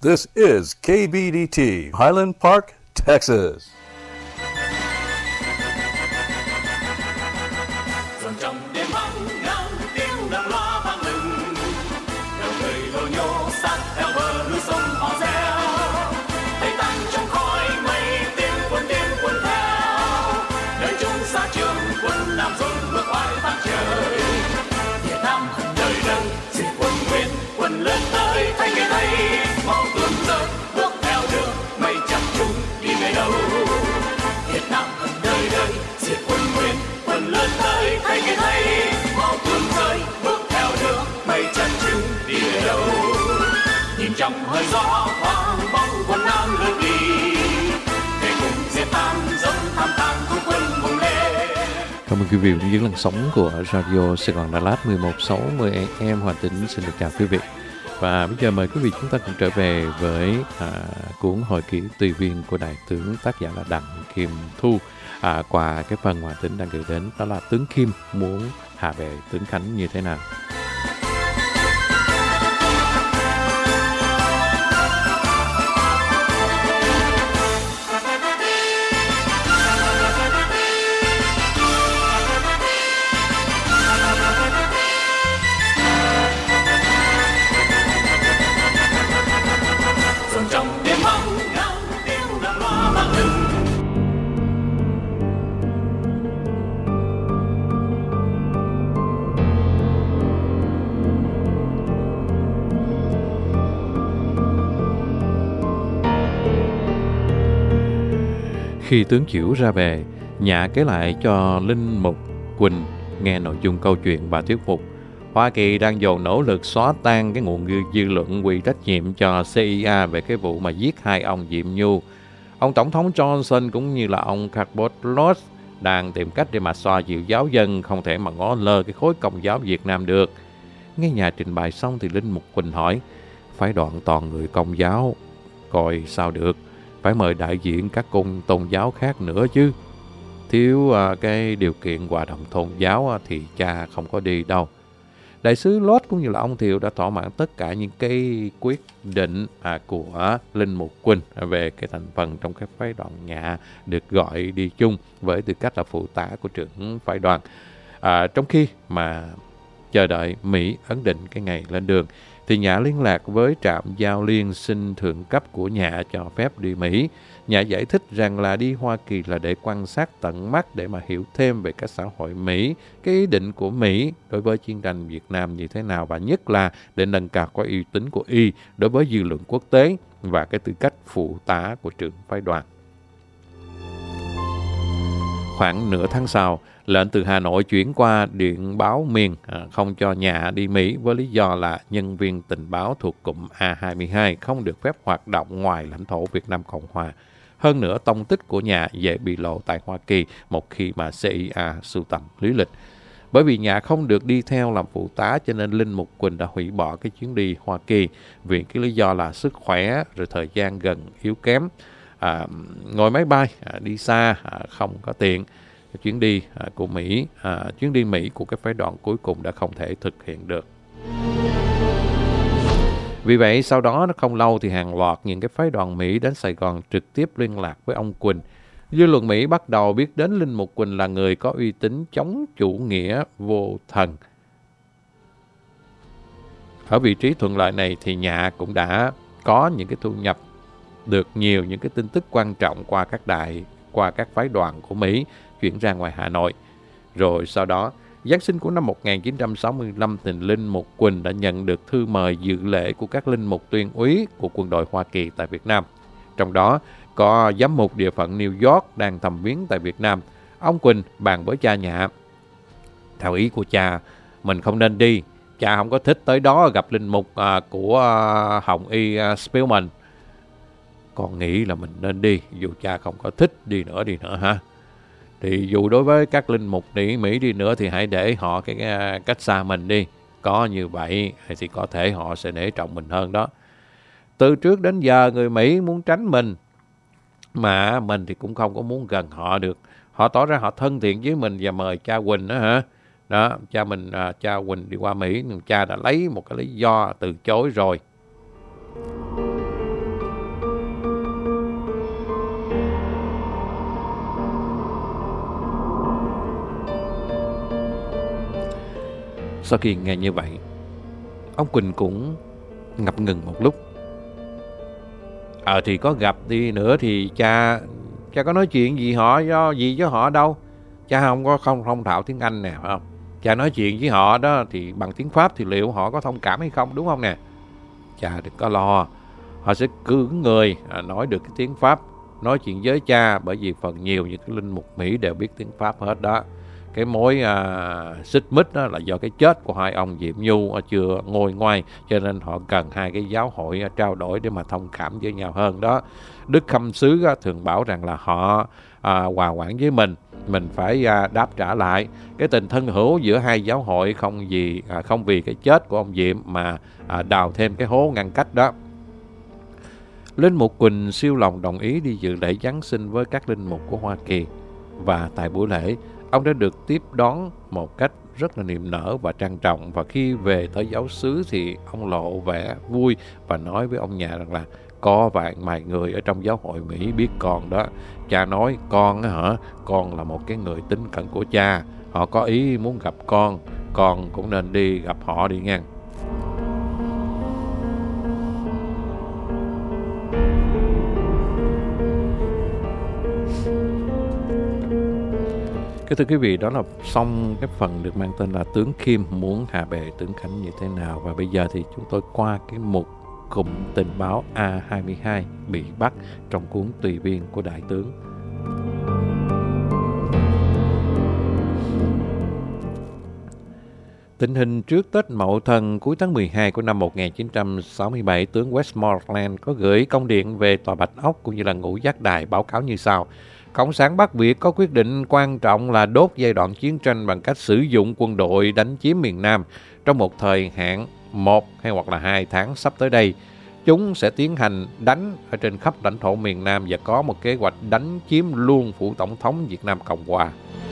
This is KBDT, Highland Park, Texas. Trong hơi gió thoáng bóng quân Nam lướt đi, để cùng diệt tan dẫm tham tàn thu quân vùng lên. Cảm ơn quý vị đến với làn sóng của Radio Sài Gòn Đà Lạt 1160 AM. Hòa Tĩnh xin được chào quý vị. Và bây giờ mời quý vị chúng ta cùng trở về với cuốn hồi ký tùy viên của đại tướng, tác giả là Đặng Kim Thu. Qua cái phần Hòa Tĩnh đang gửi đến, đó là tướng Kim muốn hạ về tướng Khánh như thế nào. Khi tướng Chiểu ra về, Nhạ kể lại cho Linh Mục Quỳnh nghe nội dung câu chuyện và thuyết phục. Hoa Kỳ đang dồn nỗ lực xóa tan cái nguồn dư luận quy trách nhiệm cho CIA về cái vụ mà giết hai ông Diệm Nhu. Ông Tổng thống Johnson cũng như là ông Carbotlos đang tìm cách để mà xoa dịu giáo dân, không thể mà ngó lơ cái khối Công giáo Việt Nam được. Nghe Nhạ trình bày xong thì Linh Mục Quỳnh hỏi, phải đoạn toàn người Công giáo, coi sao được, phải mời đại diện các tôn giáo khác nữa chứ. Thiếu cái điều kiện hòa đồng tôn giáo thì cha không có đi đâu. Đại sứ Lót cũng như là ông Thiệu đã thỏa mãn tất cả những cái quyết định của Linh Mục Quỳnh về cái thành phần trong các phái đoàn Nhạ được gọi đi chung với tư cách là phụ tá của trưởng phái đoàn. Trong khi mà chờ đợi Mỹ ấn định cái ngày lên đường, thì Nhạ liên lạc với trạm giao liên xin thượng cấp của Nhạ cho phép đi Mỹ. Nhạ giải thích rằng là đi Hoa Kỳ là để quan sát tận mắt, để mà hiểu thêm về các xã hội Mỹ, cái ý định của Mỹ đối với chiến tranh Việt Nam như thế nào, và nhất là để nâng cao cái uy tín của Y đối với dư luận quốc tế và cái tư cách phụ tá của trưởng phái đoàn. Khoảng nửa tháng sau, lệnh từ Hà Nội chuyển qua Điện báo miền không cho Nhạ đi Mỹ với lý do là nhân viên tình báo thuộc cụm A22 không được phép hoạt động ngoài lãnh thổ Việt Nam Cộng Hòa. Hơn nữa, tông tích của Nhạ dễ bị lộ tại Hoa Kỳ một khi mà CIA sưu tầm lý lịch. Bởi vì Nhạ không được đi theo làm phụ tá, cho nên Linh Mục Quỳnh đã hủy bỏ cái chuyến đi Hoa Kỳ vì cái lý do là sức khỏe rồi thời gian gần yếu kém. Ngồi máy bay đi xa không có tiện. Chuyến đi của Mỹ, chuyến đi Mỹ của cái phái đoàn cuối cùng đã không thể thực hiện được. Vì vậy, sau đó không lâu thì hàng loạt những cái phái đoàn Mỹ đến Sài Gòn trực tiếp liên lạc với ông Quỳnh. Dư luận Mỹ bắt đầu biết đến Linh Mục Quỳnh là người có uy tín chống chủ nghĩa vô thần. Ở vị trí thuận lợi này thì Nhạ cũng đã có những cái thu nhập được nhiều những cái tin tức quan trọng qua các phái đoàn của Mỹ chuyển ra ngoài Hà Nội. Rồi sau đó, Giáng sinh của năm 1965 thì Linh Mục Quỳnh đã nhận được thư mời dự lễ của các linh mục tuyên úy của quân đội Hoa Kỳ tại Việt Nam. Trong đó có giám mục địa phận New York đang thăm viếng tại Việt Nam. Ông Quỳnh bàn với cha Nhạ. Theo ý của cha, mình không nên đi. Cha không có thích tới đó gặp linh mục của Hồng Y Spillman. Con nghĩ là mình nên đi, dù cha không có thích đi nữa ha. Thì dù đối với các linh mục Mỹ đi nữa thì hãy để họ cái cách xa mình đi. Có như vậy thì có thể họ sẽ nể trọng mình hơn đó. Từ trước đến giờ người Mỹ muốn tránh mình, mà mình thì cũng không có muốn gần họ được. Họ tỏ ra họ thân thiện với mình và mời cha Quỳnh đó hả? Đó, cha Quỳnh đi qua Mỹ, nhưng cha đã lấy một cái lý do từ chối rồi. Sau khi nghe như vậy, ông Quỳnh cũng ngập ngừng một lúc. Thì có gặp đi nữa thì cha có nói chuyện gì với họ đâu. Cha không thạo tiếng Anh nè, phải không? Cha nói chuyện với họ đó thì bằng tiếng Pháp thì liệu họ có thông cảm hay không, đúng không nè? Cha đừng có lo, họ sẽ cử người nói được cái tiếng Pháp nói chuyện với cha, bởi vì phần nhiều những cái linh mục Mỹ đều biết tiếng Pháp hết đó. Cái mối xích mích đó là do cái chết của hai ông Diệm Nhu chưa ngôi ngoai, cho nên họ cần hai cái giáo hội trao đổi để mà thông cảm với nhau hơn đó. Đức Khâm Sứ thường bảo rằng là họ hòa quản với mình phải đáp trả lại. Cái tình thân hữu giữa hai giáo hội không vì cái chết của ông Diệm mà đào thêm cái hố ngăn cách đó. Linh mục Quỳnh siêu lòng đồng ý đi dự lễ Giáng sinh với các linh mục của Hoa Kỳ. Và tại buổi lễ, ông đã được tiếp đón một cách rất là niềm nở và trang trọng. Và khi về tới giáo xứ thì ông lộ vẻ vui và nói với ông nhà rằng là có vài người ở trong giáo hội Mỹ biết con đó. Cha nói con là một cái người tín cẩn của cha. Họ có ý muốn gặp con cũng nên đi gặp họ đi nha. Thưa quý vị, đó là xong cái phần được mang tên là Tướng Kim muốn hạ bệ tướng Khánh như thế nào. Và bây giờ thì chúng tôi qua cái mục cụm tình báo A22 bị bắt trong cuốn Tùy viên của Đại tướng. Tình hình trước Tết Mậu Thân cuối tháng 12 của năm 1967, tướng Westmoreland có gửi công điện về Tòa Bạch Ốc cũng như là Ngũ Giác Đài báo cáo như sau. Cộng sản Bắc Việt có quyết định quan trọng là đốt giai đoạn chiến tranh bằng cách sử dụng quân đội đánh chiếm miền Nam. Trong một thời hạn 1 hay hoặc là 2 tháng sắp tới đây, chúng sẽ tiến hành đánh ở trên khắp lãnh thổ miền Nam và có một kế hoạch đánh chiếm luôn phủ tổng thống Việt Nam Cộng Hòa.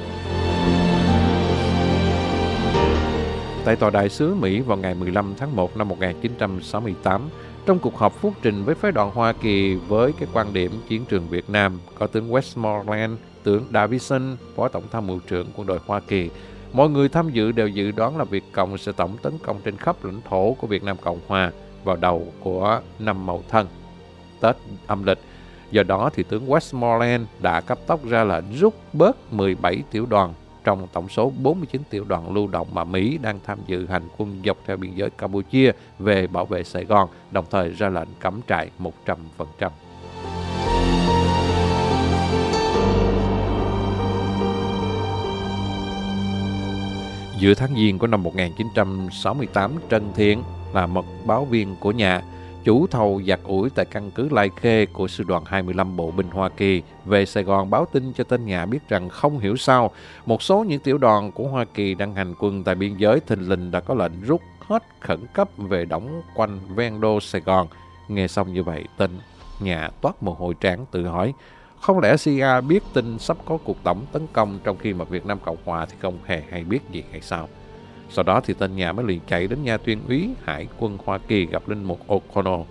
Tại Tòa Đại sứ Mỹ vào ngày 15 tháng 1 năm 1968, trong cuộc họp phúc trình với phái đoàn Hoa Kỳ với cái quan điểm chiến trường Việt Nam, có tướng Westmoreland, tướng Davison, Phó Tổng tham mưu trưởng quân đội Hoa Kỳ. Mọi người tham dự đều dự đoán là Việt Cộng sẽ tổng tấn công trên khắp lãnh thổ của Việt Nam Cộng Hòa vào đầu của năm Mậu Thân, Tết âm lịch. Do đó thì tướng Westmoreland đã cấp tốc ra lệnh rút bớt 17 tiểu đoàn trong tổng số 49 tiểu đoàn lưu động mà Mỹ đang tham dự hành quân dọc theo biên giới Campuchia về bảo vệ Sài Gòn, đồng thời ra lệnh cắm trại 100%. Giữa tháng Giêng của năm 1968, Trần Thiện là mật báo viên của nhà, chủ thầu giặt ủi tại căn cứ Lai Khê của Sư đoàn 25 Bộ binh Hoa Kỳ, về Sài Gòn báo tin cho tên nhà biết rằng không hiểu sao, một số những tiểu đoàn của Hoa Kỳ đang hành quân tại biên giới thình lình đã có lệnh rút hết khẩn cấp về đóng quanh ven đô Sài Gòn. Nghe xong như vậy, tên nhà toát mồ hôi trán tự hỏi, không lẽ CIA biết tin sắp có cuộc tổng tấn công trong khi mà Việt Nam Cộng Hòa thì không hề hay biết gì hay sao? Sau đó thì tên nhà mới liền chạy đến nhà tuyên úy Hải quân Hoa Kỳ gặp linh mục O'Connell.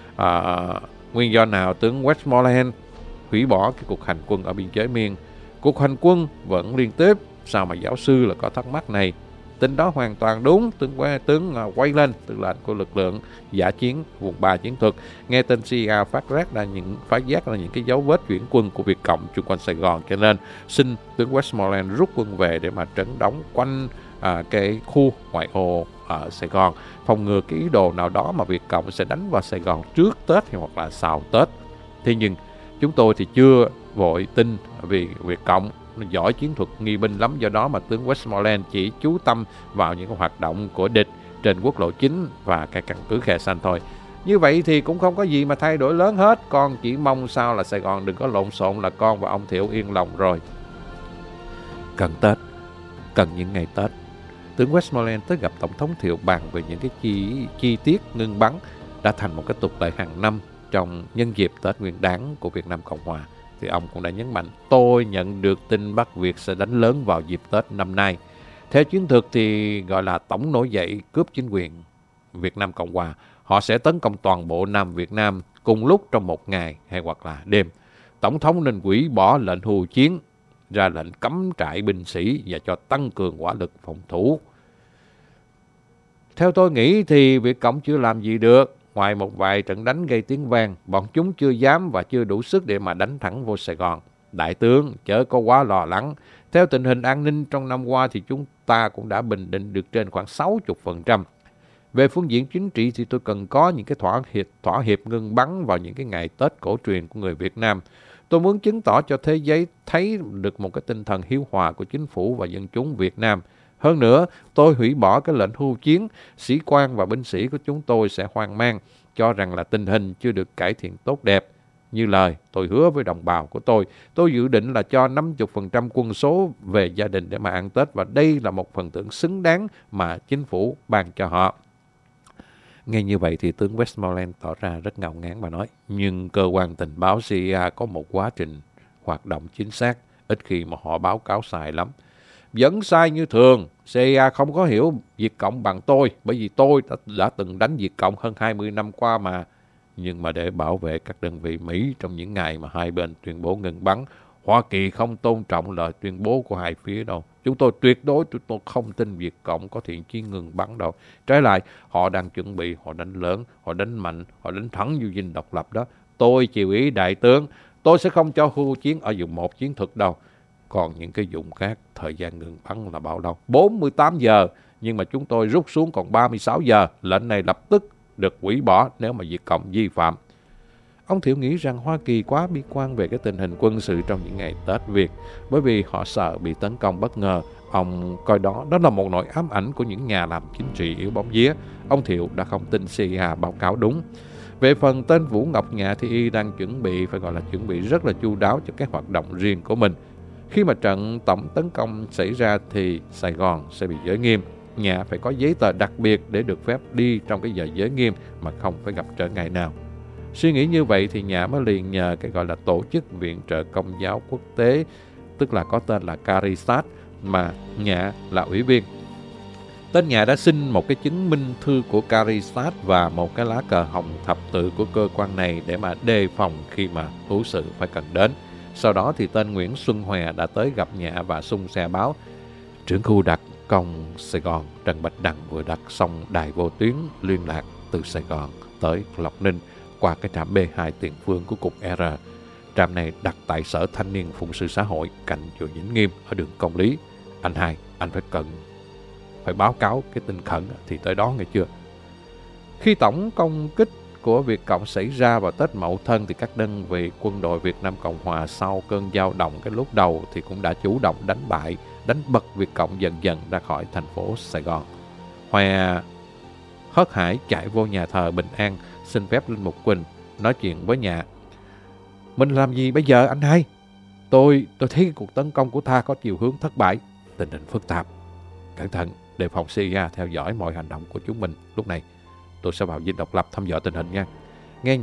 Nguyên do nào tướng Westmoreland hủy bỏ cái cuộc hành quân ở biên giới miền? Cuộc hành quân vẫn liên tiếp, sao mà giáo sư là có thắc mắc này? Tin đó hoàn toàn đúng. Tướng Wayland, tư lệnh của lực lượng giả chiến vùng 3 chiến thuật, nghe tin CIA phát giác ra những cái dấu vết chuyển quân của Việt Cộng chung quanh Sài Gòn, cho nên xin tướng Westmoreland rút quân về để mà trấn đóng quanh cái khu ngoại ô ở Sài Gòn, phòng ngừa cái ý đồ nào đó mà Việt Cộng sẽ đánh vào Sài Gòn trước Tết hay hoặc là sau Tết. Thế nhưng chúng tôi thì chưa vội tin, vì Việt Cộng giỏi chiến thuật nghi binh lắm, do đó mà tướng Westmoreland chỉ chú tâm vào những hoạt động của địch trên quốc lộ 9 và cái căn cứ Khe Xanh thôi. Như vậy thì cũng không có gì mà thay đổi lớn hết, con chỉ mong sao là Sài Gòn đừng có lộn xộn là con và ông Thiệu yên lòng rồi. Cần Tết, cần những ngày Tết, tướng Westmoreland tới gặp Tổng thống Thiệu bàn về những cái chi tiết ngưng bắn đã thành một cái tục lệ hàng năm trong nhân dịp Tết Nguyên Đán của Việt Nam Cộng Hòa. Thì ông cũng đã nhấn mạnh, tôi nhận được tin Bắc Việt sẽ đánh lớn vào dịp Tết năm nay. Theo chiến thuật thì gọi là tổng nổi dậy cướp chính quyền Việt Nam Cộng Hòa. Họ sẽ tấn công toàn bộ Nam Việt Nam cùng lúc trong một ngày hay hoặc là đêm. Tổng thống nên hủy bỏ lệnh hưu chiến, ra lệnh cắm trại binh sĩ và cho tăng cường hỏa lực phòng thủ. Theo tôi nghĩ thì Việt Cộng chưa làm gì được. Ngoài một vài trận đánh gây tiếng vang, bọn chúng chưa dám và chưa đủ sức để mà đánh thẳng vô Sài Gòn. Đại tướng, chớ có quá lo lắng. Theo tình hình an ninh trong năm qua thì chúng ta cũng đã bình định được trên khoảng 60%. Về phương diện chính trị thì tôi cần có những cái thỏa hiệp ngừng bắn vào những cái ngày Tết cổ truyền của người Việt Nam. Tôi muốn chứng tỏ cho thế giới thấy được một cái tinh thần hiếu hòa của chính phủ và dân chúng Việt Nam. Hơn nữa, tôi hủy bỏ cái lệnh hưu chiến, sĩ quan và binh sĩ của chúng tôi sẽ hoang mang, cho rằng là tình hình chưa được cải thiện tốt đẹp. Như lời tôi hứa với đồng bào của tôi dự định là cho 50% quân số về gia đình để mà ăn Tết, và đây là một phần thưởng xứng đáng mà chính phủ ban cho họ. Nghe như vậy thì tướng Westmoreland tỏ ra rất ngao ngán và nói, nhưng cơ quan tình báo CIA có một quá trình hoạt động chính xác, ít khi mà họ báo cáo sai lắm. Vẫn sai như thường, CIA không có hiểu Việt Cộng bằng tôi, bởi vì tôi đã từng đánh Việt Cộng hơn 20 năm qua mà. Nhưng mà để bảo vệ các đơn vị Mỹ trong những ngày mà hai bên tuyên bố ngừng bắn, Hoa Kỳ không tôn trọng lời tuyên bố của hai phía đâu. Chúng tôi không tin Việt Cộng có thiện chí ngừng bắn đâu. Trái lại, họ đang chuẩn bị, họ đánh lớn, họ đánh mạnh, họ đánh thắng vô dinh độc lập đó. Tôi chiều ý đại tướng, tôi sẽ không cho hưu chiến ở vùng 1 chiến thuật đâu. Còn những cái vùng khác, thời gian ngừng bắn là bao lâu? 48 giờ, nhưng mà chúng tôi rút xuống còn 36 giờ. Lệnh này lập tức được hủy bỏ nếu mà Việt Cộng vi phạm. Ông Thiệu nghĩ rằng Hoa Kỳ quá bi quan về cái tình hình quân sự trong những ngày Tết Việt, bởi vì họ sợ bị tấn công bất ngờ. Ông coi đó là một nỗi ám ảnh của những nhà làm chính trị yếu bóng vía. Ông Thiệu đã không tin CIA báo cáo đúng. Về phần tên Vũ Ngọc Nhạ thì y đang chuẩn bị rất là chu đáo cho các hoạt động riêng của mình. Khi mà trận tổng tấn công xảy ra thì Sài Gòn sẽ bị giới nghiêm. Nhạ phải có giấy tờ đặc biệt để được phép đi trong cái giờ giới nghiêm mà không phải gặp trở ngại nào. Suy nghĩ như vậy thì Nhạ mới liền nhờ cái gọi là tổ chức viện trợ công giáo quốc tế, tức là có tên là Caritas, mà Nhạ là ủy viên. Tên Nhạ đã xin một cái chứng minh thư của Caritas và một cái lá cờ hồng thập tự của cơ quan này để mà đề phòng khi mà hữu sự phải cần đến. Sau đó thì tên Nguyễn Xuân Hòe đã tới gặp Nhạ và xung xe báo: trưởng khu đặc công Sài Gòn Trần Bạch Đằng vừa đặt xong đài vô tuyến liên lạc từ Sài Gòn tới Lộc Ninh qua cái trạm B2 tiền phương của cục R. Trạm này đặt tại Sở Thanh niên Phụng sự Xã hội cạnh chùa Vĩnh Nghiêm ở đường Công Lý. Anh hai, anh phải báo cáo cái tin khẩn thì tới đó nghe chưa? Khi tổng công kích của Việt Cộng xảy ra vào Tết Mậu Thân thì các đơn vị quân đội Việt Nam Cộng Hòa sau cơn dao động cái lúc đầu thì cũng đã chủ động đánh bật Việt Cộng dần dần ra khỏi thành phố Sài Gòn. Hòe hớt hải chạy vô nhà thờ Bình An xin phép Linh Mục Quỳnh nói chuyện với Nhạ. Mình làm gì bây giờ anh hai? Tôi thấy cuộc tấn công của ta có chiều hướng thất bại, tình hình phức tạp. Cẩn thận, đề phòng CIA theo dõi mọi hành động của chúng mình. Lúc này tôi sẽ vào dinh độc lập thăm dò tình hình nha. Nghe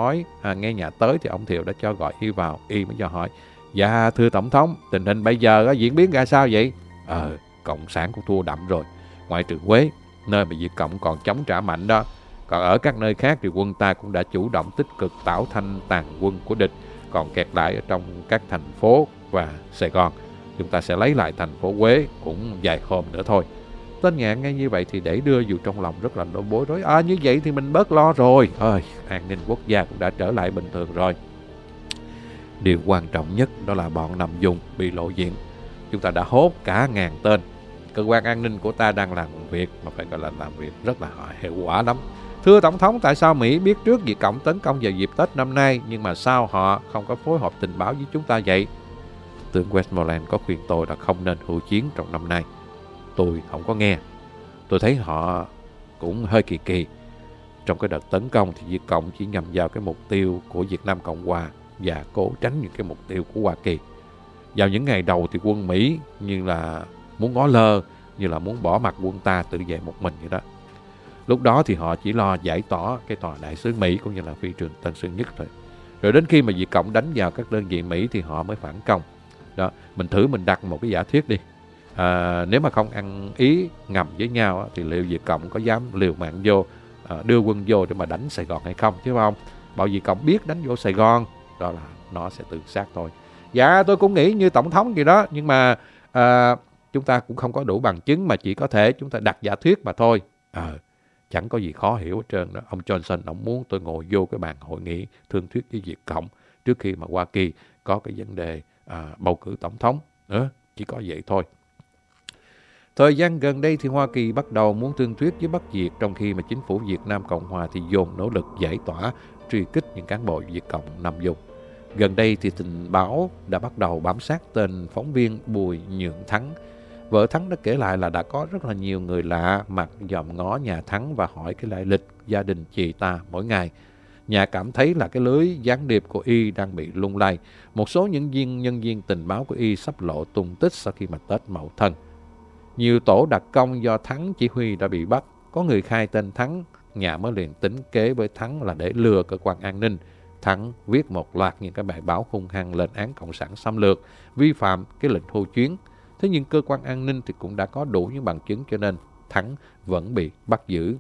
Nhạ tới thì ông Thiệu đã cho gọi y vào. Y mới cho hỏi: dạ thưa Tổng thống, tình hình bây giờ diễn biến ra sao vậy? Cộng sản cũng thua đậm rồi, ngoại trừ Huế, nơi mà Việt Cộng còn chống trả mạnh đó. Còn ở các nơi khác thì quân ta cũng đã chủ động tích cực tảo thanh tàn quân của địch còn kẹt lại ở trong các thành phố và Sài Gòn. Chúng ta sẽ lấy lại thành phố Huế cũng vài hôm nữa thôi. Tên Nhạ nghe như vậy thì để đưa dù trong lòng rất là bối rối. Như vậy thì mình bớt lo rồi. An ninh quốc gia cũng đã trở lại bình thường rồi. Điều quan trọng nhất đó là bọn Nằm Vùng bị lộ diện. Chúng ta đã hốt cả 1000 tên. Cơ quan an ninh của ta đang làm việc mà phải gọi là làm việc rất là hiệu quả lắm. Thưa Tổng thống, tại sao Mỹ biết trước Việt Cộng tấn công vào dịp Tết năm nay, nhưng mà sao họ không có phối hợp tình báo với chúng ta vậy? Tướng Westmoreland có khuyên tôi là không nên hưu chiến trong năm nay. Tôi không có nghe. Tôi thấy họ cũng hơi kỳ. Trong cái đợt tấn công thì Việt Cộng chỉ nhằm vào cái mục tiêu của Việt Nam Cộng Hòa và cố tránh những cái mục tiêu của Hoa Kỳ. Vào những ngày đầu thì quân Mỹ như là muốn ngó lơ, như là muốn bỏ mặt quân ta tự vệ một mình vậy đó. Lúc đó thì họ chỉ lo giải tỏa cái tòa đại sứ Mỹ cũng như là phi trường Tân Sơn Nhất thôi. Rồi đến khi mà Việt Cộng đánh vào các đơn vị Mỹ thì họ mới phản công. Đó, mình đặt một cái giả thuyết đi. Nếu mà không ăn ý ngầm với nhau thì liệu Việt Cộng có dám liều mạng vô, đưa quân vô để mà đánh Sài Gòn hay không, chứ không? Bảo Việt Cộng biết đánh vô Sài Gòn, đó là nó sẽ tự sát thôi. Dạ tôi cũng nghĩ như Tổng thống gì đó, nhưng mà chúng ta cũng không có đủ bằng chứng mà chỉ có thể chúng ta đặt giả thuyết mà thôi. Chẳng có gì khó hiểu hết trơn đó. Ông Johnson, ông muốn tôi ngồi vô cái bàn hội nghị thương thuyết với Việt Cộng trước khi mà Hoa Kỳ có cái vấn đề bầu cử tổng thống. Chỉ có vậy thôi. Thời gian gần đây thì Hoa Kỳ bắt đầu muốn thương thuyết với Bắc Việt, trong khi mà chính phủ Việt Nam Cộng Hòa thì dồn nỗ lực giải tỏa, truy kích những cán bộ Việt Cộng nằm vùng. Gần đây thì tình báo đã bắt đầu bám sát tên phóng viên Bùi Nhượng Thắng. Vợ Thắng đã kể lại là đã có rất là nhiều người lạ mặt dòm ngó nhà Thắng và hỏi cái lai lịch gia đình chị ta mỗi ngày. Nhà cảm thấy là cái lưới gián điệp của Y đang bị lung lay. Một số những nhân viên tình báo của Y sắp lộ tung tích sau khi mà Tết Mậu Thân. Nhiều tổ đặc công do Thắng chỉ huy đã bị bắt. Có người khai tên Thắng, nhà mới liền tính kế với Thắng là để lừa cơ quan an ninh. Thắng viết một loạt những cái bài báo hung hăng lên án Cộng sản xâm lược, vi phạm cái lệnh thu chuyến. Thế nhưng cơ quan an ninh thì cũng đã có đủ những bằng chứng, cho nên Thắng vẫn bị bắt giữ.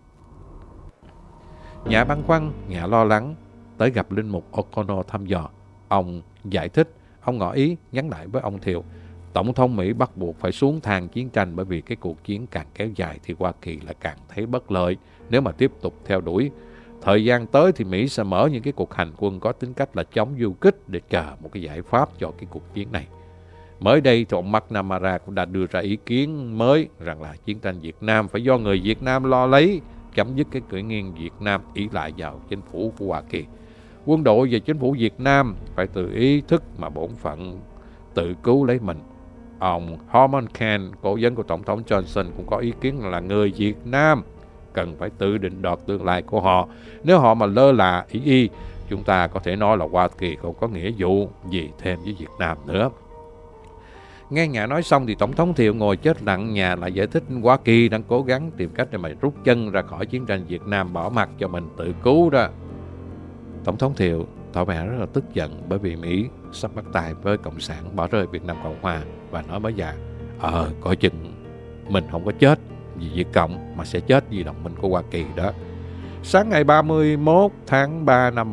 Nhà băn khoăn, nhà lo lắng, tới gặp Linh mục O'Connor thăm dò. Ông giải thích, ông ngỏ ý nhắn lại với ông Thiệu. Tổng thống Mỹ bắt buộc phải xuống thang chiến tranh, bởi vì cái cuộc chiến càng kéo dài thì Hoa Kỳ là càng thấy bất lợi nếu mà tiếp tục theo đuổi. Thời gian tới thì Mỹ sẽ mở những cái cuộc hành quân có tính cách là chống du kích để chờ một cái giải pháp cho cái cuộc chiến này. Mới đây thì ông McNamara cũng đã đưa ra ý kiến mới rằng là chiến tranh Việt Nam phải do người Việt Nam lo lấy, chấm dứt cái khởi nghiêng Việt Nam ỷ lại vào chính phủ của Hoa Kỳ. Quân đội và chính phủ Việt Nam phải tự ý thức mà bổn phận tự cứu lấy mình. Ông Harman Kane, cố vấn của Tổng thống Johnson, cũng có ý kiến là người Việt Nam cần phải tự định đoạt tương lai của họ. Nếu họ mà lơ là ý chúng ta có thể nói là Hoa Kỳ không có nghĩa vụ gì thêm với Việt Nam nữa. Nghe nhà nói xong thì Tổng thống Thiệu ngồi chết lặng, nhà lại giải thích Hoa Kỳ đang cố gắng tìm cách để mà rút chân ra khỏi chiến tranh Việt Nam, bỏ mặc cho mình tự cứu đó. Tổng thống Thiệu tỏ vẻ rất là tức giận bởi vì Mỹ sắp bắt tay với Cộng sản, bỏ rơi Việt Nam Cộng Hòa, và nói với già, coi chừng mình không có chết vì Việt Cộng mà sẽ chết vì đồng minh của Hoa Kỳ đó. Sáng ngày 31 tháng 3 năm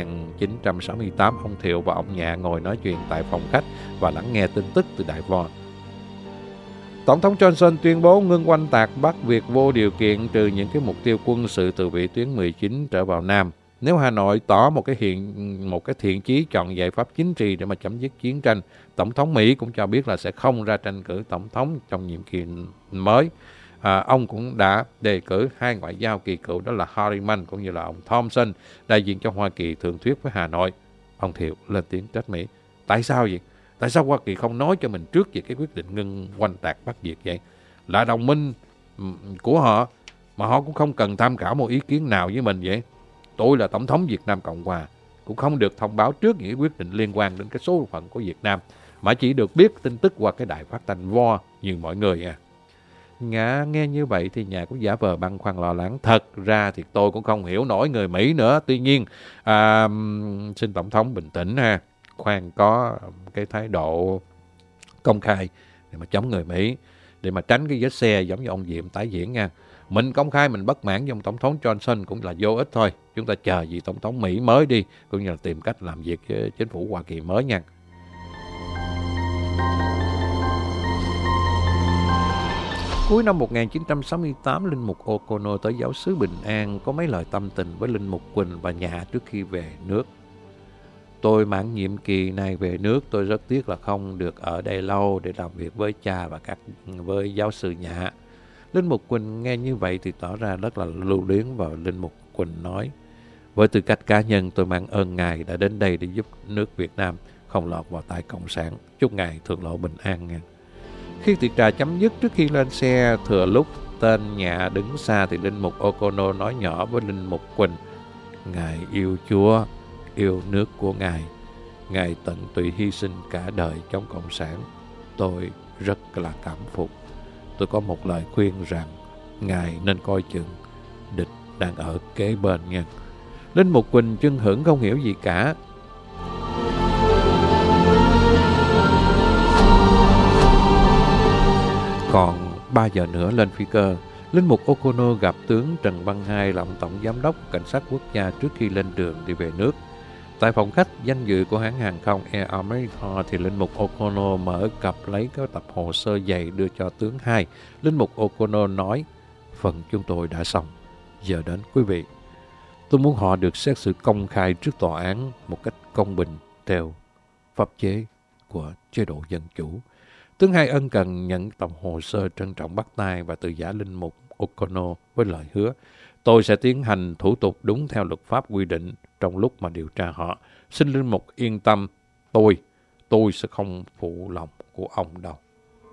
1968, ông Thiệu và ông Nhạ ngồi nói chuyện tại phòng khách và lắng nghe tin tức từ Đài Voice. Tổng thống Johnson tuyên bố ngưng oanh tạc Bắc Việt vô điều kiện, trừ những cái mục tiêu quân sự từ vị tuyến 19 trở vào Nam. Nếu Hà Nội tỏ một cái thiện chí chọn giải pháp chính trị để mà chấm dứt chiến tranh, Tổng thống Mỹ cũng cho biết là sẽ không ra tranh cử tổng thống trong nhiệm kỳ mới. Ông cũng đã đề cử hai ngoại giao kỳ cựu, đó là Harriman cũng như là ông Thompson, đại diện cho Hoa Kỳ thương thuyết với Hà Nội. Ông Thiệu lên tiếng trách Mỹ. Tại sao vậy? Tại sao Hoa Kỳ không nói cho mình trước về cái quyết định ngưng oanh tạc Bắc Việt vậy? Là đồng minh của họ mà họ cũng không cần tham khảo một ý kiến nào với mình vậy? Tôi là Tổng thống Việt Nam Cộng Hòa, cũng không được thông báo trước những quyết định liên quan đến cái số phận của Việt Nam, mà chỉ được biết tin tức qua cái đài phát thanh Voice như mọi người à. Ngã nghe như vậy thì nhà cũng giả vờ băn khoăn lo lắng. Thật ra thì tôi cũng không hiểu nổi người Mỹ nữa. Tuy nhiên, xin Tổng thống bình tĩnh ha, khoan có cái thái độ công khai để mà chống người Mỹ, để mà tránh cái vết xe giống như ông Diệm tái diễn nha. Mình công khai mình bất mãn với ông Tổng thống Johnson cũng là vô ích thôi. Chúng ta chờ vị Tổng thống Mỹ mới đi, cũng như là tìm cách làm việc với chính phủ Hoa Kỳ mới nha. Cuối năm 1968, Linh mục O'Connor tới giáo xứ Bình An có mấy lời tâm tình với Linh mục Quỳnh và nhà trước khi về nước. Tôi mãn nhiệm kỳ này về nước, tôi rất tiếc là không được ở đây lâu để làm việc với cha và với giáo sư Nhạ. Linh mục Quỳnh nghe như vậy thì tỏ ra rất là lưu luyến, và Linh mục Quỳnh nói: với tư cách cá nhân, tôi mang ơn Ngài đã đến đây để giúp nước Việt Nam không lọt vào tay Cộng sản. Chúc Ngài thượng lộ bình an nha. Khi tiệc trà chấm dứt, trước khi lên xe, thừa lúc tên Nhạ đứng xa thì Linh mục O'Connor nói nhỏ với Linh mục Quỳnh: Ngài yêu Chúa, yêu nước của Ngài. Ngài tận tụy hy sinh cả đời chống Cộng sản. Tôi rất là cảm phục. Tôi có một lời khuyên rằng Ngài nên coi chừng, địch đang ở kế bên nha. Linh mục Quỳnh chưng hửng không hiểu gì cả. Còn 3 giờ nữa lên phi cơ, Linh mục O'Connor gặp tướng Trần Văn Hai làm tổng giám đốc cảnh sát quốc gia trước khi lên đường đi về nước. Tại phòng khách danh dự của hãng hàng không Air America thì Linh mục O'Connor mở cặp lấy cái tập hồ sơ dày đưa cho tướng Hai. Linh mục O'Connor nói: phần chúng tôi đã xong. giờ đến quý vị. Tôi muốn họ được xét xử công khai trước tòa án một cách công bình theo pháp chế của chế độ dân chủ. Tướng Hai ân cần nhận tập hồ sơ, trân trọng bắt tay và từ giả linh mục O'Connor với lời hứa: tôi sẽ tiến hành thủ tục đúng theo luật pháp quy định trong lúc mà điều tra họ. Xin linh mục yên tâm, tôi sẽ không phụ lòng của ông đâu.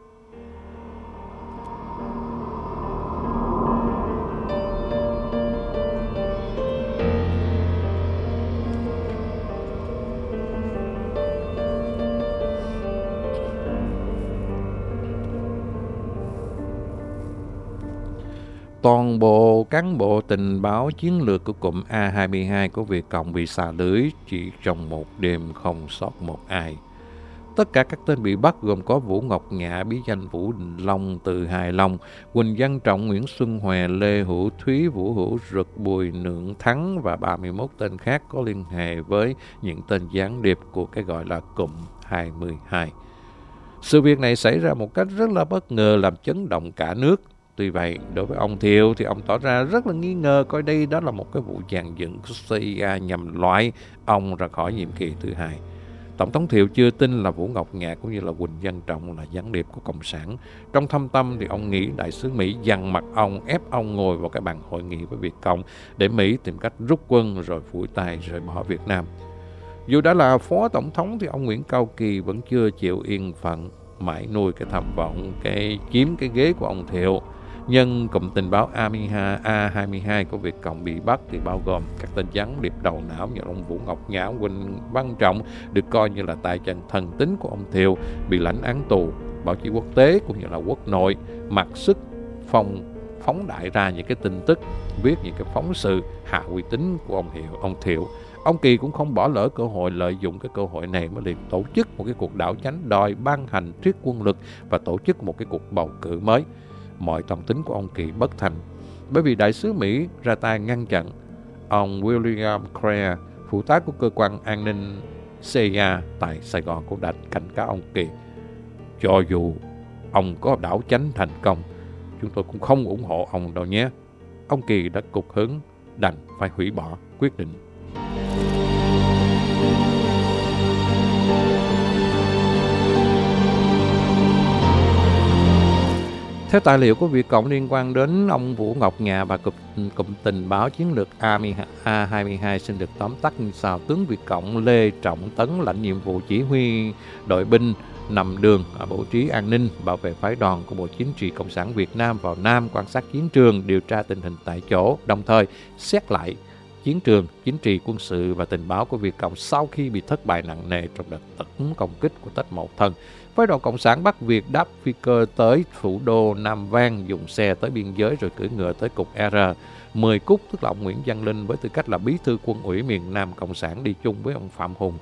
Toàn bộ cán bộ tình báo chiến lược của cụm A22 của Việt Cộng bị xà lưới chỉ trong một đêm, không sót một ai. Tất cả các tên bị bắt gồm có Vũ Ngọc Nhạ, bí danh Vũ Đình Long, Từ Hài Long, Quỳnh Văn Trọng, Nguyễn Xuân Hòe, Lê Hữu Thúy, Vũ Hữu Rực, Bùi Nượng Thắng và 31 tên khác có liên hệ với những tên gián điệp của cái gọi là cụm 22. Sự việc này xảy ra một cách rất là bất ngờ, làm chấn động cả nước. Tuy vậy, đối với ông Thiệu thì ông tỏ ra rất là nghi ngờ, coi đây đó là một cái vụ dàn dựng của CIA nhằm loại ông ra khỏi nhiệm kỳ thứ hai. Tổng thống Thiệu chưa tin là Vũ Ngọc Nhạ cũng như là Quỳnh Văn Trọng là gián điệp của Cộng sản. Trong thâm tâm thì ông nghĩ đại sứ Mỹ dằn mặt ông, ép ông ngồi vào cái bàn hội nghị với Việt Cộng để Mỹ tìm cách rút quân rồi phủi tay rời bỏ Việt Nam. Dù đã là phó tổng thống thì ông Nguyễn Cao Kỳ vẫn chưa chịu yên phận, mãi nuôi cái tham vọng chiếm cái ghế của ông Thiệu. Nhân cụm tình báo A22 của Việt Cộng bị bắt thì bao gồm các tên gián điệp đầu não như ông Vũ Ngọc Nhã, Quỳnh Văn Trọng, được coi như là tay chân thần tín của ông Thiệu, bị lãnh án tù. Báo chí quốc tế cũng như là quốc nội mặc sức phóng đại ra những cái tin tức, viết những cái phóng sự hạ uy tín của ông Thiệu. Ông Kỳ cũng không bỏ lỡ cơ hội, lợi dụng cái cơ hội này mới liền tổ chức một cái cuộc đảo chánh đòi ban hành triết quân lực và tổ chức một cái cuộc bầu cử mới. Mọi toan tính của ông Kỳ bất thành, bởi vì đại sứ Mỹ ra tay ngăn chặn. Ông William Craig, phụ tá của cơ quan an ninh CIA tại Sài Gòn, cũng đã cảnh cáo ông Kỳ: cho dù ông có đảo chánh thành công, chúng tôi cũng không ủng hộ ông đâu nhé. Ông Kỳ đã cục hứng, đành phải hủy bỏ quyết định. Theo tài liệu của Việt Cộng liên quan đến ông Vũ Ngọc Nhạ và cụm tình báo chiến lược A22 xin được tóm tắt như sau. Tướng Việt Cộng Lê Trọng Tấn lãnh nhiệm vụ chỉ huy đội binh nằm đường, bố trí an ninh, bảo vệ phái đoàn của Bộ Chính trị Cộng sản Việt Nam vào Nam, quan sát chiến trường, điều tra tình hình tại chỗ, đồng thời xét lại chiến trường, chính trị, quân sự và tình báo của Việt Cộng sau khi bị thất bại nặng nề trong đợt tấn công kích của Tết Mậu Thân. Phái đoàn Cộng sản bắt Việt đáp phi cơ tới thủ đô Nam Vang, dùng xe tới biên giới rồi cưỡi ngựa tới cục R. 10 Cúc, tức là ông Nguyễn Văn Linh với tư cách là bí thư quân ủy miền Nam Cộng sản, đi chung với ông Phạm Hùng,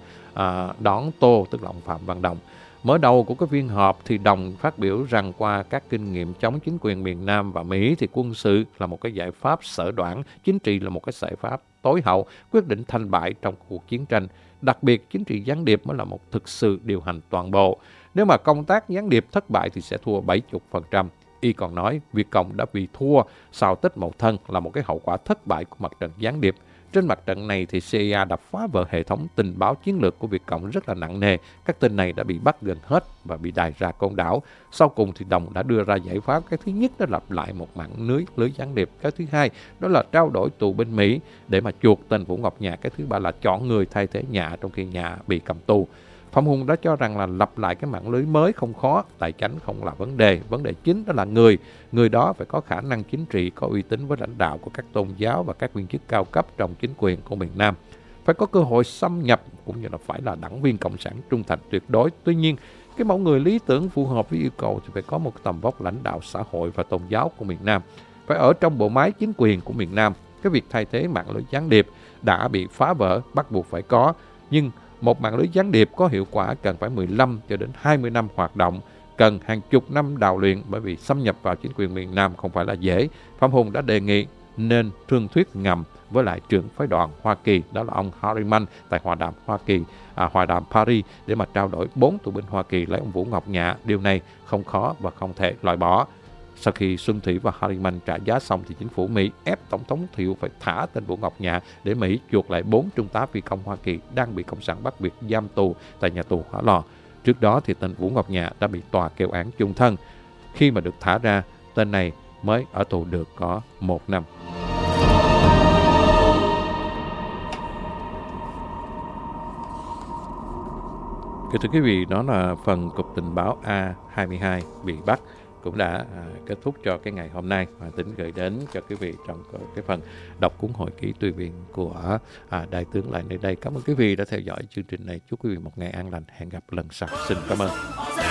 đón Tô, tức là ông Phạm Văn Đồng. Mở đầu của cái phiên họp thì Đồng phát biểu rằng qua các kinh nghiệm chống chính quyền miền Nam và Mỹ thì quân sự là một cái giải pháp sở đoản, chính trị là một cái giải pháp tối hậu, quyết định thành bại trong cuộc chiến tranh. Đặc biệt chính trị gián điệp mới là một thực sự điều hành toàn bộ. Nếu mà công tác gián điệp thất bại thì sẽ thua 70%. Y còn nói Việt Cộng đã bị thua sau Tết Mậu Thân là một cái hậu quả thất bại của mặt trận gián điệp. Trên mặt trận này thì CIA đã phá vỡ hệ thống tình báo chiến lược của Việt Cộng rất là nặng nề. Các tên này đã bị bắt gần hết và bị đày ra Côn Đảo. Sau cùng thì Đồng đã đưa ra giải pháp. Cái thứ nhất đó là lập lại một mạng lưới gián điệp. Cái thứ hai đó là trao đổi tù binh Mỹ để mà chuộc tên Vũ Ngọc Nhạ. Cái thứ ba là chọn người thay thế Nhạ trong khi Nhạ bị cầm tù. Phạm Hùng đã cho rằng là lập lại cái mạng lưới mới không khó, tài chánh không là vấn đề chính đó là người đó phải có khả năng chính trị, có uy tín với lãnh đạo của các tôn giáo và các viên chức cao cấp trong chính quyền của miền Nam, phải có cơ hội xâm nhập cũng như là phải là đảng viên cộng sản trung thành tuyệt đối. Tuy nhiên, cái mẫu người lý tưởng phù hợp với yêu cầu thì phải có một tầm vóc lãnh đạo xã hội và tôn giáo của miền Nam, phải ở trong bộ máy chính quyền của miền Nam. Cái việc thay thế mạng lưới gián điệp đã bị phá vỡ, bắt buộc phải có, nhưng một mạng lưới gián điệp có hiệu quả cần phải 15 cho đến 20 năm hoạt động, cần hàng chục năm đào luyện, bởi vì xâm nhập vào chính quyền miền Nam không phải là dễ. Phạm Hùng đã đề nghị nên thương thuyết ngầm với lại trưởng phái đoàn Hoa Kỳ, đó là ông Harriman tại Hòa đàm Paris để mà trao đổi 4 tù binh Hoa Kỳ lấy ông Vũ Ngọc Nhạ. Điều này không khó và không thể loại bỏ. Sau khi Xuân Thủy và Harriman trả giá xong thì chính phủ Mỹ ép Tổng thống Thiệu phải thả tên Vũ Ngọc Nhạ để Mỹ chuộc lại 4 trung tá phi công Hoa Kỳ đang bị Cộng sản Bắc Việt giam tù tại nhà tù Hỏa Lò. Trước đó thì tên Vũ Ngọc Nhạ đã bị tòa kêu án chung thân. Khi mà được thả ra, tên này mới ở tù được có 1 năm. Thưa quý vị, đó là phần Cục Tình báo A22 bị bắt cũng đã kết thúc cho cái ngày hôm nay, và tính gửi đến cho quý vị trong cái phần đọc cuốn hồi ký tùy biện của Đại tướng lại nơi đây. Cảm ơn quý vị đã theo dõi chương trình này. Chúc quý vị một ngày an lành. Hẹn gặp lần sau. Xin cảm ơn.